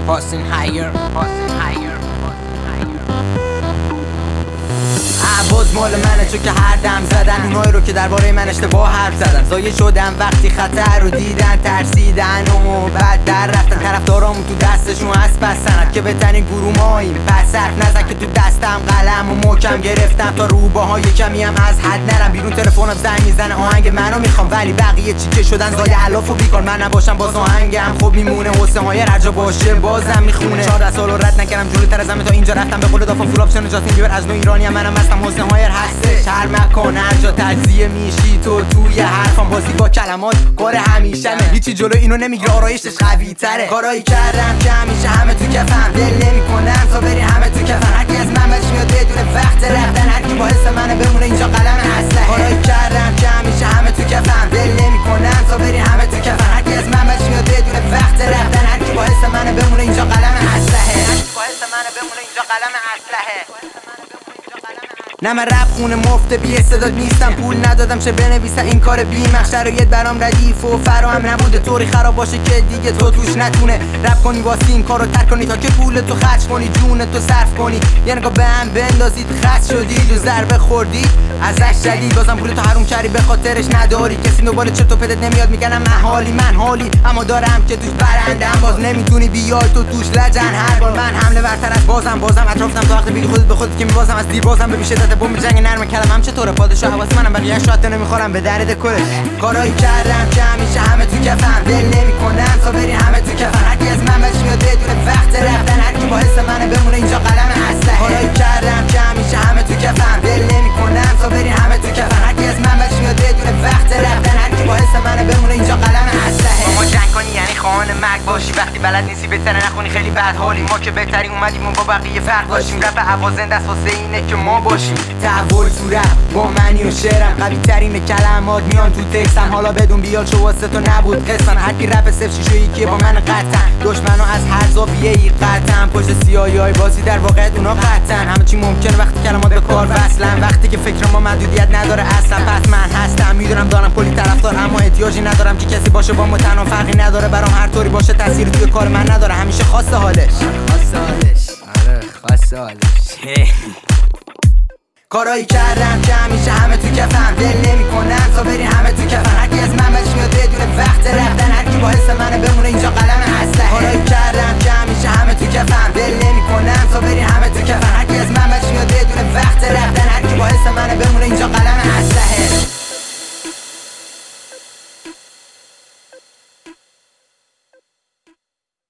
Hustling higher. باز مال منه چون که هر دم زدن اونایی رو که درباره من اشتباه حرف زدن زایه شدم وقتی خطر رو دیدن ترسیدن و بعد در رفتن طرفدارامون تو دستشون هست بستن که بهترین گروه ماییم پس حرف نزن که تو دستم قلم و محکم گرفتم تا روباهای کمی هم از حد نرم بیرون تلفنم زنگ میزنه آهنگ منو میخوام ولی بقیه چی که شدن زایه الاف و بیکار من نباشم باز آهنگم خوب میمونه حسن های رجا باشه بازم میخونه 14 سال رد نکردم جلوتر از همه تا اینجا رفتم به قول دافا فول آپشن جاستین بیبر از نو ایرانی هم منم هستم حسن هایر هستش هر مکان هر جا تجزیه میشی تو توی حرفم بازی با کلمات کار همیشمه هیچی جلو اینو نمیگیره آرایشش قوی تره کارایی کردم که همیشه همه تو کفم دل نمیکنم تا بری همه تو کفن هر کی از من بهش میاد بدون وقت رفتن هر کی با حس منه بمونه اینجا قلم اسلحه کارایی کردم که همیشه همه تو کفم دل نمیکنم تا بری همه تو کفن هر کی از من بهش میاد بدون وقت رفتن هر کی با حس منه بمونه اینجا قلم اسلحه هر کی با حس منه بمونه اینجا قلم اسلحه نه من رپ خونه مفته بی استعداد نیستم پول ندادم چه بنویسم این کار بیمخ شرایط برام ردیف و فراهم نبوده طوری خراب باشه که دیگه تو توش نتونه رپ کنی واسه این کارو ترک کنی تا که پول تو خرج کنی جون تو صرف کنی یه نگاه به هم بندازید خس شدید و ضربه خوردید ازش شدید بازم پول تو حروم کردی به خاطرش نداری کسی دنبال چرت و پرت نمیاد میگنم من حالی اما دارم که توش برندم باز نمیدونی بیای تو توش لجن هر بار من حمله ورتر از بازم اطرافتم تا وقت بگی خودت به خودت که میبازم از دیر بازم ببی شدت بمب جنگ نرم کلمم چطوره پادشاه حواس منم بقیه شات نمیخورم به درد کلش کارایی کردم که همیشه همه تو کفم دل نمیکنم تا بری همه تو کفن هر کی از من بهش میاد بدون وقت رفتن هر کی با حس منه بمونه اینجا قلم اسلحه کارایی کردم که همیشه همه تو کفم دل نمیکنم تا بری همه تو کفن هر کی از من بهش میاد بدون وقت رفتن هر کی با حس منه بمونه اینجا قلم اسلحه ما جنگ کنی یعنی خواهان مرگ باشی وقتی بلد نیستی بهتره نخونی خیلی بد حالی ما که بهتری اومدیم و با بقیه فرق داشتیم رپ اوازن دست واسه اینه که ما باشیم تحول تو رپ با منی و شعرم قوی ترین کلمات میان تو تکستم حالا بدون بیال شو واسه تو نبود قصان هر کی رپ صفر شیشو یکی با من قطعا دشمنو از هر زاویه ای قطعا پشت سیاهی های بازی در واقعیت اونا قطعا همه چی ممکنه وقتی کلمات به کار وصلن وقتی که فکر ما محدودیت نداره اصلا پس من هستم میدونم دارم کلی طرفدار اما احتیاجی ندارم که کسی باشه با متنوع فرقی نداره برام هر طوری باشه تأثیری توی کار من نداره همیشه خاصه حالش خاصه حالش کارایی کردم که همیشه همه تو کفم دل نمیکنم تا بری همه تو کفن هر کی از من بهش میاد بدون